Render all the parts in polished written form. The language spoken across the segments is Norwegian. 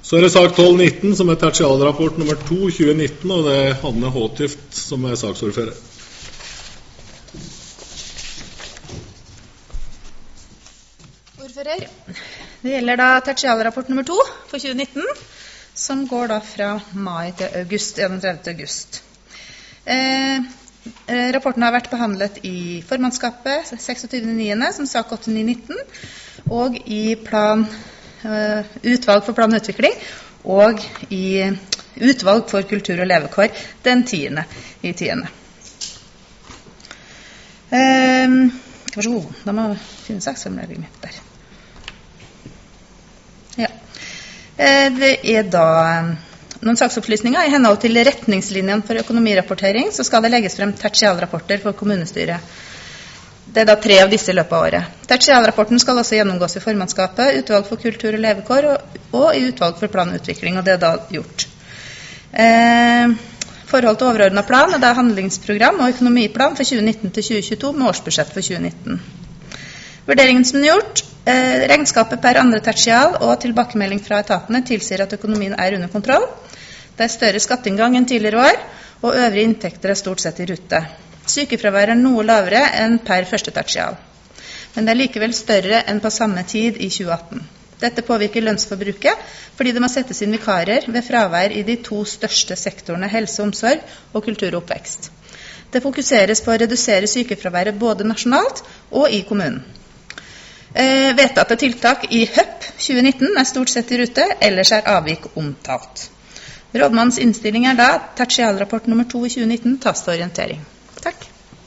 Så det sak 12-19 som tertialrapport nummer 2 2019, og det Hanne Håtift som saksordfører. Ordfører, det gjelder da tertialrapport nummer 2 for 2019, som går da fra mai til august, 31. august. Rapporten har vært behandlet i formannskapet 26.9. som sak 8919, og i utvalg for plan og utvikling, og i utvalg for kultur og levekår den 10.10. Vær så god, da må jeg finne saksformuleringen mitt der. Ja. Det da noen saksopplysninger. I henhold til retningslinjen for økonomirapportering så skal det legges frem tertialrapporter for kommunestyret. Det da 3 av disse i løpet av året. Tertialrapporten skal også gjennomgås i formannskapet, utvalg for kultur og levekår og i utvalg for plan og utvikling, og det da gjort. Forhold til overordnet plan er da handlingsprogram og økonomiplan for 2019 til 2022 med årsbudsjett for 2019. Vurderingen som er gjort, regnskapet per andre tertial og tilbakemelding fra etatene tilsier at økonomien er under kontroll. Det er større skatteinngang enn tidligere år, og øvrige inntekter er stort sett i rute. Sykefravær er noe lavere enn per første tertial, men det er likevel større enn på samme tid i 2018. Dette påvirker lønnsforbruket, fordi det må settes inn vikarer ved fravær i de 2 største sektorene helse og omsorg og kultur og oppvekst. Det fokuseres på å redusere sykefraværet både nasjonalt og i kommunen. Vedtatte tiltak i HØP 2019 er stort sett i rute, ellers er avvik omtalt. Rådmannens innstilling er da tertialrapport nummer 2 i 2019 tas til orientering. Takk.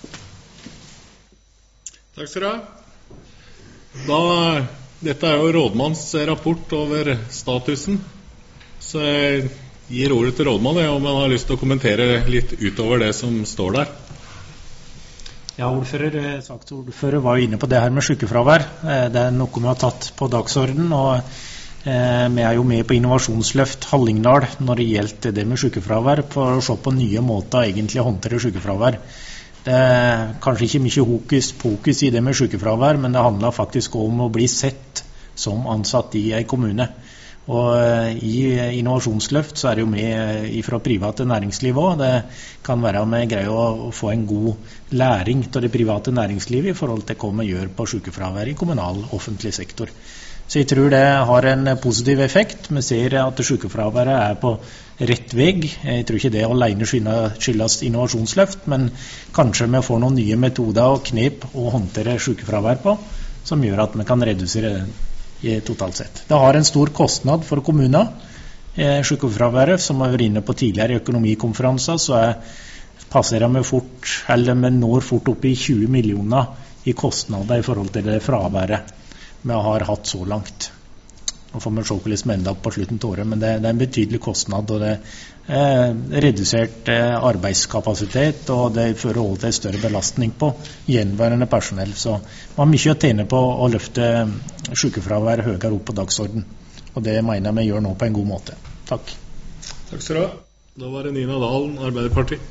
Takk skal du ha. Dette er jo rådmanns rapport over statusen, så jeg gir ordet til rådmannen om han har lyst til å kommentere litt utover det som står der. Ja, saksordfører var jo inne på det her med sykefravær. Det er noe vi har tatt på dagsordenen, og vi er jo med på Innovasjonsløft Hallingdal når det gjelder det med sykefravær, for å se på nye måter egentlig å håndtere sykefravær. Det er kanskje ikke mye hokus-pokus i det med sykefravær, men det handler faktisk om å bli sett som ansatt i en kommune. Og i Innovasjonsløft så er det jo med fra private næringsliv også. Det kan være med greie å få en god læring til det private næringslivet i forhold til hva vi gjør på sykefravær i kommunal offentlig sektor. Så jeg tror det har en positiv effekt. Vi ser at sykefraværet er på rett vei. Jeg tror ikke det alene skyldes Innovasjonsløft, men kanskje vi får noen nye metoder og knep å håndtere sykefravær på, som gjør at vi kan redusere det totalt sett. Det har en stor kostnad for kommuner. Sykefraværet, som vi har vært inne på tidligere i økonomikonferanser, så passerer vi fort, eller vi når fort opp i 20 millioner i kostnader i forhold til det fraværet vi har hatt så langt. Nå får vi se hvordan vi ender opp på slutten til året, men det er en betydelig kostnad, og det er redusert arbeidskapasitet, og det fører også til større belastning på gjenværende personell. Så man har mye å tjene på å løfte sykefravær høyere opp på dagsorden, og det mener vi gjør nå på en god måte. Takk. Takk skal du ha. Da var det Nina Dalen, Arbeiderpartiet.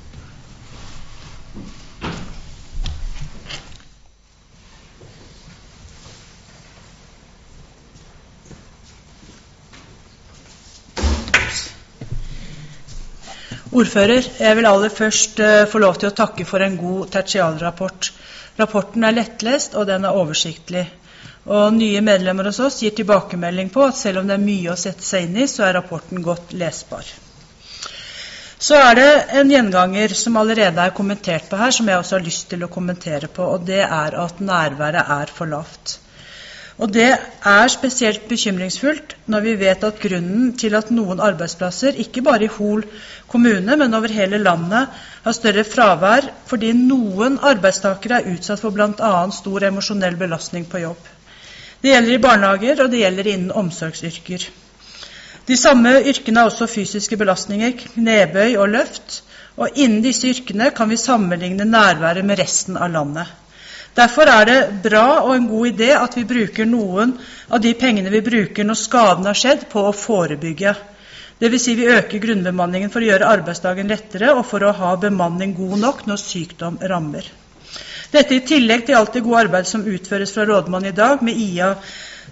Ordfører, jeg vil aller først få lov til å takke for en god tertialrapport. Rapporten er lettlest, og den er oversiktlig. Og nye medlemmer hos oss gir tilbakemelding på at selv om det er mye å sette seg inn i, så er rapporten godt lesbar. Så er det en gjenganger som allerede er kommentert på her, som jeg også har lyst til å kommentere på, og det er at nærværet er for lavt. Og det er spesielt bekymringsfullt når vi vet at grunnen til at noen arbeidsplasser, ikke bare i Hol kommune, men over hele landet, har større fravær fordi noen arbeidstakere er utsatt for blant annet stor emosjonell belastning på jobb. Det gjelder i barnehager, og det gjelder innen omsorgsyrker. De samme yrkene har også fysiske belastninger, knebøy og løft, og innen disse yrkene kan vi sammenligne nærværet med resten av landet. Derfor er det bra og en god idé at vi bruker noen av de pengene vi bruker når skaden har skjedd, på å forebygge. Det vil si vi øker grunnbemanningen for å gjøre arbeidsdagen lettere og for å ha bemanning god nok når sykdom rammer. Dette i tillegg til alt det gode arbeid som utføres fra rådmannen i dag med IA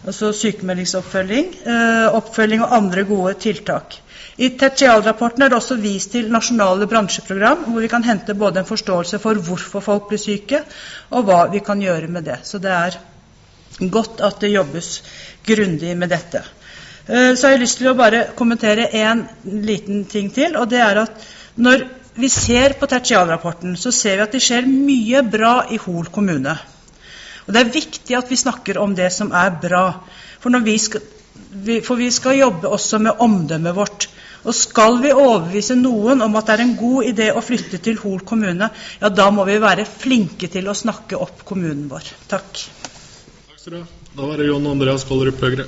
altså sykemeldingsoppfølging, oppfølging og andre gode tiltak. I tertialrapporten det også vist til nasjonale bransjeprogram, hvor vi kan hente både en forståelse for hvorfor folk blir syke, og hva vi kan gjøre med det. Så det godt at det jobbes grundig med dette. Så har jeg lyst til å bare kommentere en liten ting til, og det at når vi ser på tertialrapporten, så ser vi at det skjer mye bra i Hol kommune. Og det viktig at vi snakker om det som bra, for vi skal jobbe også med omdømmet vårt. Og skal vi overbevise noen om at det en god idé å flytte til Hol kommune, ja, da må vi være flinke til å snakke opp kommunen vår. Takk. Takk skal du ha. Da var det Jon Andreas Kollerup Høgre.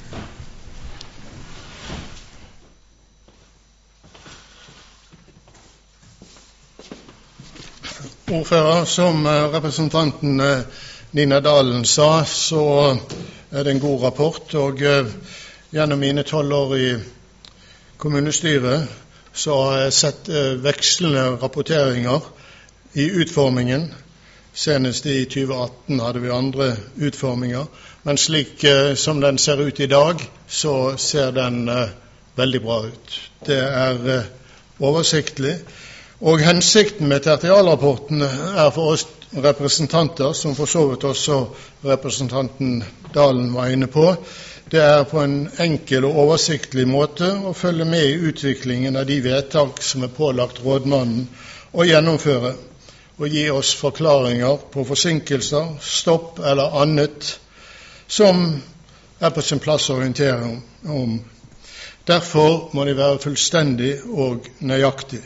Ordfører, som representanten Nina Dalen sa, så det en god rapport, og gjennom mine 12 år i kommunestyret så har jeg sett vekslende rapporteringer i utformingen. Senest i 2018 hadde vi andre utforminger, men slik som den ser ut i dag, så ser den veldig bra ut. Det oversiktlig, og hensikten med tertialrapporten for oss representanter, som for så vidt også representanten Dalen var inne på, det på en enkel og oversiktlig måte å følge med i utviklingen av de vedtak som pålagt rådmannen å gjennomføre, og gi oss forklaringer på forsinkelser, stopp eller annet som på sin plass å orientere om. Derfor må de være fullstendig og nøyaktig.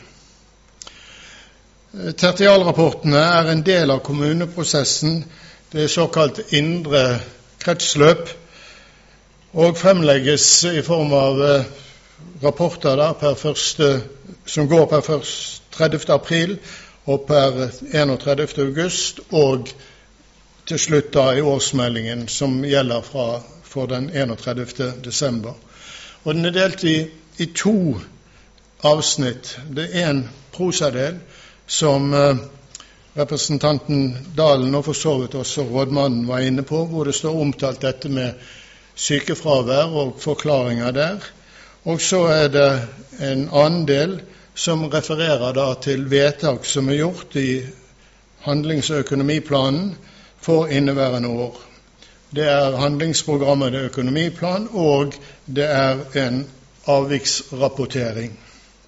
Tertialrapportene en del av kommuneprosessen, det såkalt indre kretsløp, og fremlegges i form av rapporter som går per 30. april og per 31. august, og til slutt da i årsmeldingen som gjelder for den 31. desember. Og den delt i 2 avsnitt. Det en prosadel, som representanten Dalen og for så vidt også rådmannen var inne på, hvor det står omtalt dette med sykefravær og forklaringer der. Og så det en annen del som refererer da til vedtak som gjort i handlings- og økonomiplanen for inneværende år. Det handlingsprogrammet, det økonomiplan, og det en avviksrapportering.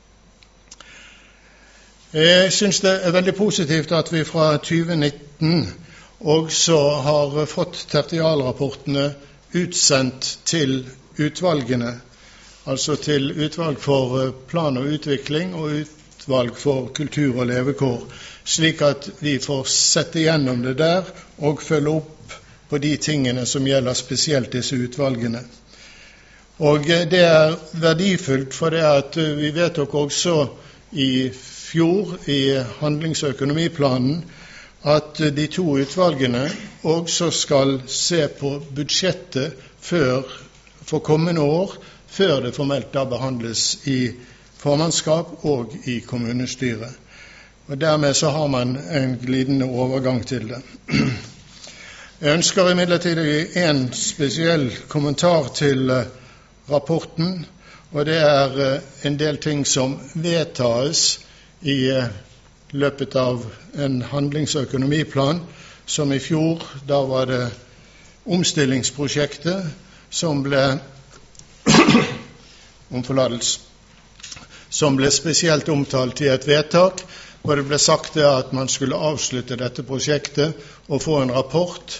Jeg synes det veldig positivt at vi fra 2019 også har fått tertialrapportene utsendt til utvalgene, altså til utvalg for plan og utvikling og utvalg for kultur og levekår, slik at vi får sette igjennom det der og følge opp på de tingene som gjelder spesielt disse utvalgene. Og det verdifullt, for det at vi vedtok også i fjor i handlings- og økonomiplanen at de 2 utvalgene også skal se på budsjettet for kommende år, før det formelt da behandles i formannskap og i kommunestyret. Og dermed så har man en glidende overgang til det. Jeg ønsker imidlertid en spesiell kommentar til rapporten, og det en del ting som vedtas i løpet av en handlings- og økonomiplan, som i fjor, da var det omstillingsprosjektet som ble spesielt omtalt i et vedtak, hvor det ble sagt at man skulle avslutte dette prosjektet og få en rapport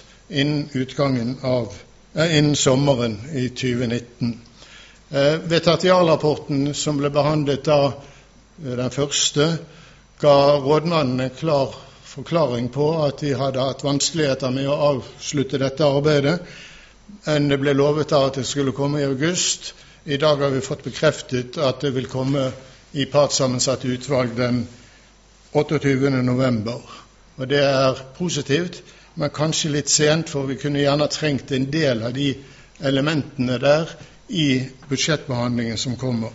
innen sommeren i 2019. Ved tertialrapporten som ble behandlet da, den første, ga rådmannen en klar forklaring på at de hadde hatt vanskeligheter med å avslutte dette arbeidet. Det ble lovet at det skulle komme i august. I dag har vi fått bekreftet at det vil komme i partssammensatt utvalg den 28. november. Og det positivt, men kanskje litt sent, for vi kunne gjerne trengt en del av de elementene der i budsjettbehandlingen som kommer.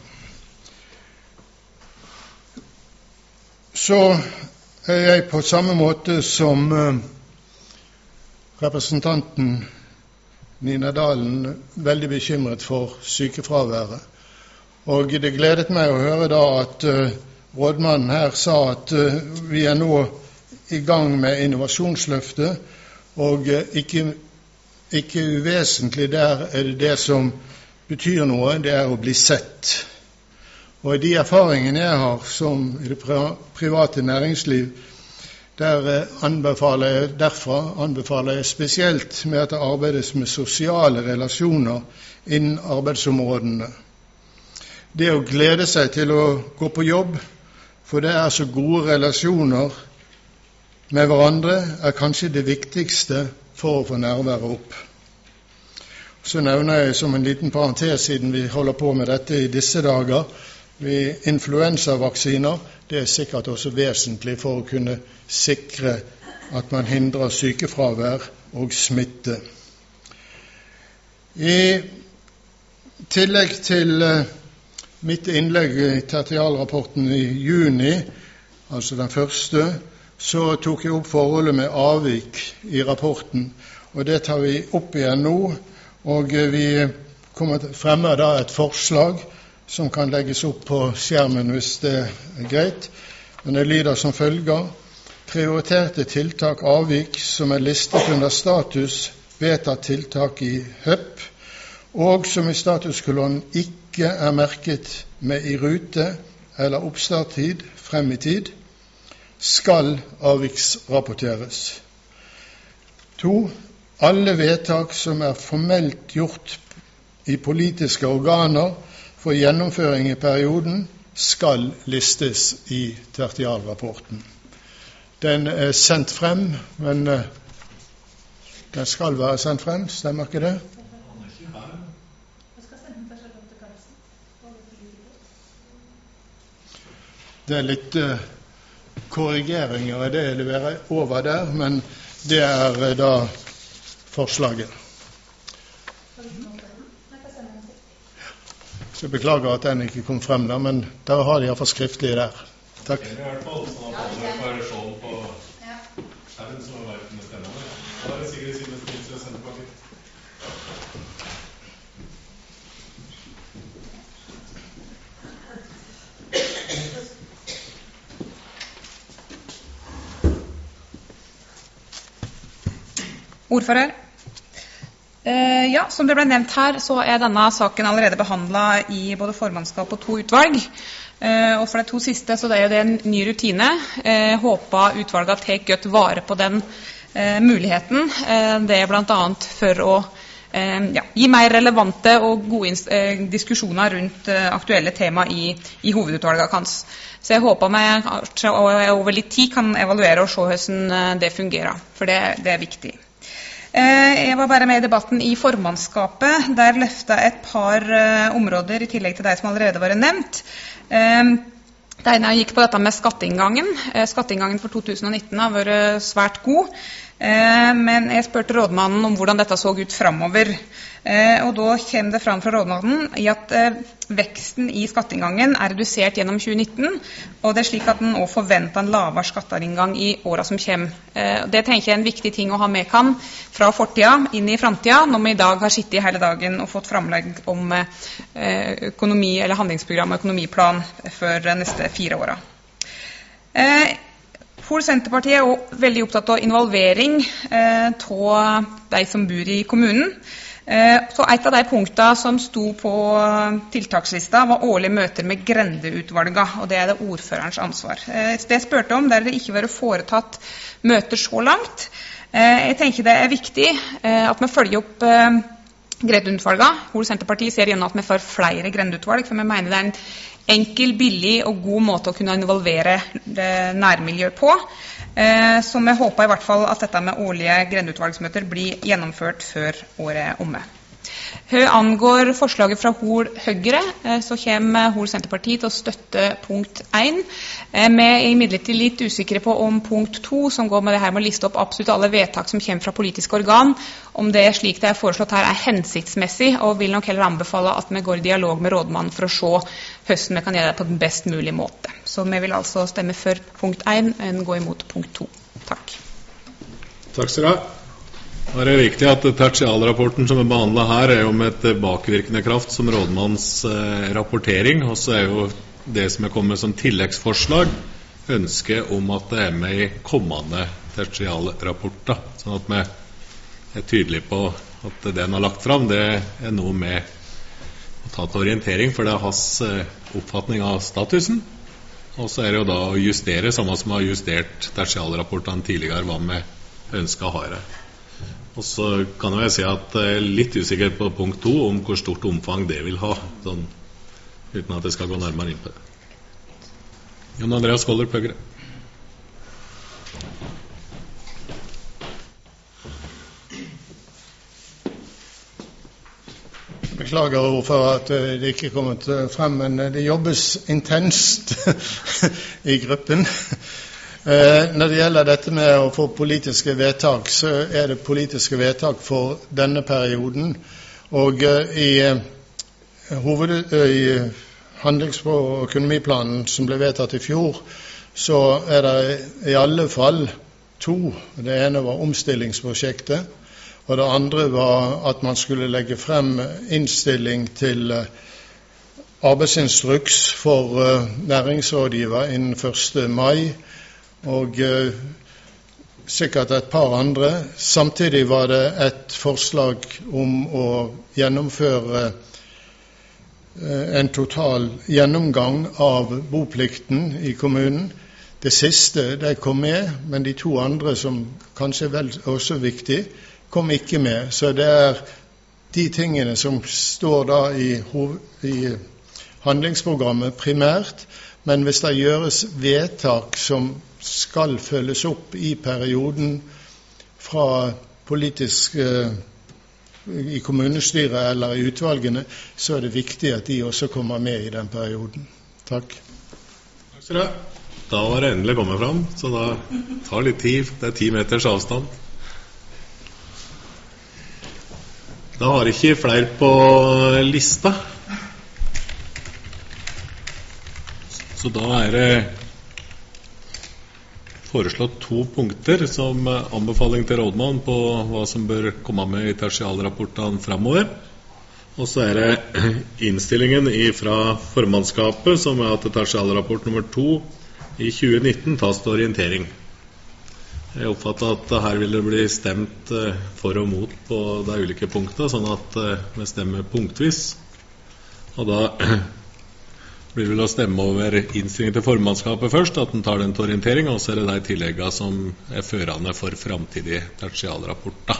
Så jeg på samme måte som representanten Nina Dalen, veldig bekymret for sykefraværet. Og det gledet meg å høre da at rådmannen her sa at vi nå i gang med innovasjonsløftet, og ikke uvesentlig der det som betyr noe, det å bli sett. Og de erfaringene jeg har som i det private næringsliv, anbefaler jeg spesielt med at det arbeides med sosiale relasjoner innen arbeidsområdene. Det å glede seg til å gå på jobb, for det så gode relasjoner med hverandre, kanskje det viktigste for å få nærværet opp. Så nevner jeg som en liten parentes, siden vi holder på med dette i disse dager, influensavaksiner, det sikkert også vesentlig for å kunne sikre at man hindrer sykefravær og smitte. I tillegg til mitt innlegg i tertialrapporten i juni, altså den første, så tok jeg opp forholdet med avvik i rapporten, og det tar vi opp igjen nå, og vi fremmer da et forslag som kan legges opp på skjermen hvis det greit, men det lyder som følger: prioriterte tiltak avvik som listet under status vedtatt tiltak i HØP, og som i statuskolonnen ikke merket med i rute eller oppstarttid frem i tid, skal avviksrapporteres. 2. Alle vedtak som formelt gjort i politiske organer for gjennomføring i perioden, skal listes i tertialrapporten. Den sendt frem, men den skal være sendt frem, stemmer ikke det? Det litt korrigeringer i det jeg leverer over der, men det da forslaget. Så jeg beklager at den ikke kom frem da, men der har de i hvert fall skriftlig der. Takk. Det i hvert fall sånn at det får sånn på skjermen som har vært med stemmene. Da det sikkert siden det finnes å sende på litt. Ordfører. Ja, som det ble nevnt her, så denne saken allerede behandlet i både formannskap og 2 utvalg. Og for de 2 siste så det det en ny rutine. Håper utvalget tar godt vare på den muligheten. Det blant annet for å gi mer relevante og gode diskusjoner rundt aktuelle tema i hovedutvalget hans. Så jeg håper vi over litt tid kan evaluere og se hvordan det fungerer, for det viktig. Jeg var bare med i debatten i formannskapet, der løftet et par områder i tillegg til de som allerede var nevnt. Det ene gikk på dette med skatteinngangen. Skatteinngangen for 2019 har vært svært god, men jeg spurte rådmannen om hvordan dette så ut fremover. Og da kommer det fram fra rådmannen i at veksten i skatteinngangen redusert gjennom 2019, og det slik at den også forventer en lavere skatteinngang i årene som kommer. Det tenker jeg en viktig ting å ha med kan fra fortida inn i framtida, når vi i dag har sittet hele dagen og fått framlegg om økonomi, eller handlingsprogram og økonomiplan for de neste 4 årene. Senterpartiet også veldig opptatt av involvering av de som bor i kommunen. Så et av de punktene som sto på tiltakslista var årlige møter med grendeutvalget, og det det ordførerens ansvar. Det spurte om der det ikke var foretatt møter så langt. Jeg tenker det viktig at vi følger opp grendeutvalget. Senterpartiet ser gjennom at vi får flere grendeutvalg, for vi mener det en enkel, billig og god måte å kunne involvere nærmiljøet på. Så vi håper i hvert fall at dette med årlige grendeutvalgsmøter blir gjennomført før året omme. Hva angår forslaget fra Hol Høyre, så kommer Hol Senterpartiet til å støtte punkt 1. Vi imidlertid litt usikre på om punkt 2, som går med det her med å liste opp absolutt alle vedtak som kommer fra politiske organ, om det slik det foreslått her hensiktsmessig, og vil nok heller anbefale at vi går i dialog med rådmannen for å se hvordan vi kan gjøre det på den best mulige måte. Så vi vil altså stemme for punkt 1, enn gå imot punkt 2. Takk. Takk skal du ha. Det er viktig at tertialrapporten som behandlet her jo med tilbakevirkende kraft som rådmanns rapportering, og så jo det som kommet som tilleggsforslag ønske om at det med i kommende tertialrapporter, sånn at vi tydelige på at det den har lagt fram, det noe med å ta til orientering, for det hans oppfatning av statusen, og så det jo da å justere, samme som har justert tertialrapportene tidligere, hva vi ønsker å ha det. Og så kan jeg si at jeg litt usikker på punkt 2 om hvor stort omfang det vil ha, sånn, uten at jeg skal gå nærmere inn på det. Jon Andreas Koller, Høyre. Beklager for at det ikke kommet frem, men det jobbes intenst i gruppen. Når det gjelder dette med å få politiske vedtak, så det politiske vedtak for denne perioden. Og i handlings- og økonomiplanen som ble vedtatt i fjor, så det i alle fall 2. Det ene var omstillingsprosjektet, og det andre var at man skulle legge frem innstilling til arbeidsinstruks for næringsrådgiver innen 1. mai, og sikkert et par andre. Samtidig var det et forslag om å gjennomføre en total gjennomgang av boplikten i kommunen. Det siste, det kom med, men de 2 andre, som kanskje vel også er viktig, kom ikke med. Så det de tingene som står da i handlingsprogrammet primært, men hvis det gjøres vedtak som skal følges opp i perioden fra politisk i kommunestyret eller i utvalgene, så det viktig at de også kommer med i den perioden. Takk. Takk skal du ha. Da var det endelig kommet fram, så da tar litt tid. Det 10 meters avstand. Da har ikke flere på lista. Så da det foreslått 2 punkter som anbefaling til rådmann på hva som bør komme med i tertialrapportene fremover. Og så det innstillingen fra formannskapet som at tertialrapport nummer 2 i 2019 tas til orientering. Jeg oppfatter at her vil det bli stemt for og mot på de ulike punktene, sånn at vi stemmer punktvis. Og da blir det vel å stemme over innstillingen til formannskapet først, at den tar den til orientering, og så det de tilleggene som førende for fremtidige tertialrapporter.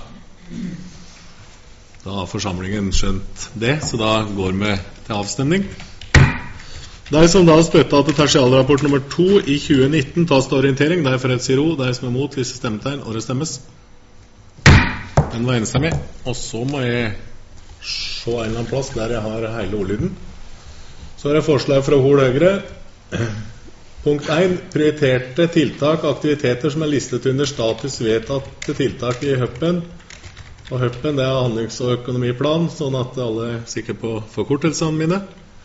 Da har forsamlingen skjønt det, så da går vi til avstemning. De som da støtter at tertialrapport nummer 2 i 2019 tas til orientering, de for et sier ro, de som mot visse stemmetegn, og det stemmes. Den var enstemmig. Og så må jeg se en eller annen plass der jeg har hele ordlyden. Så det forslag fra Hol Høyre. Punkt 1. Prioriterte tiltak og aktiviteter som listet under status vedtatte tiltak i Høppen. Og Høppen det handlings- og økonomiplan, sånn at alle sikkert på forkortelsene mine.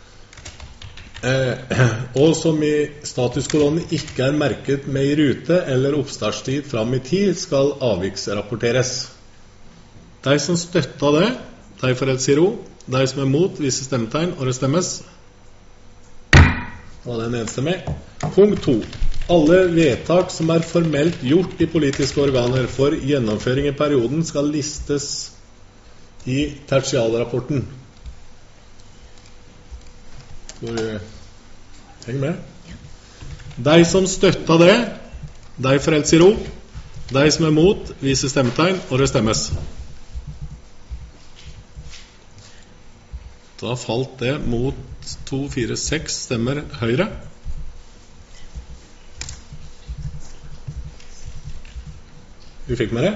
Og som i statuskolonnen ikke merket med i rute eller oppstartstid fram i tid, skal avviksrapporteres. De som støtter det, de får et sier ro. De som mot visse stemmetegn, og det stemmes. Og den enstemmig. Punkt 2. Alle vedtak som formelt gjort i politiske organer for gjennomføring i perioden skal listes i tertialrapporten. Heng med. De som støtter det, de får et sier ro. De som mot viser stemmetegn, og det stemmes. Da falt det mot 2, 4, 6 stemmer Høyre. Vi fikk med det.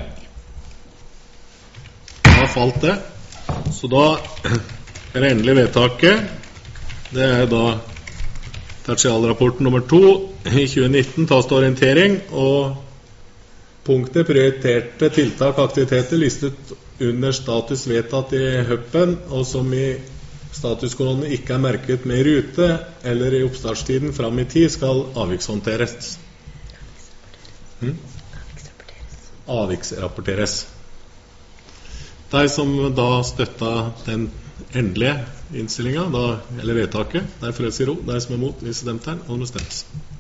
Da falt det. Så da det endelige vedtaket. Det da tertialrapporten nummer 2 i 2019 tas til orientering, og punktet prioriterte tiltak og aktiviteter listet under status vedtatt i Høppen, og som i statuskolonnen ikke merket med i rute eller i oppstartstiden fram i tid, skal avvikshåndteres. Avviksrapporteres. De som da støttet den endelige innstillingen, eller vedtaket, de får si ro. De som er mot, viser dem tegn, og det stemmes.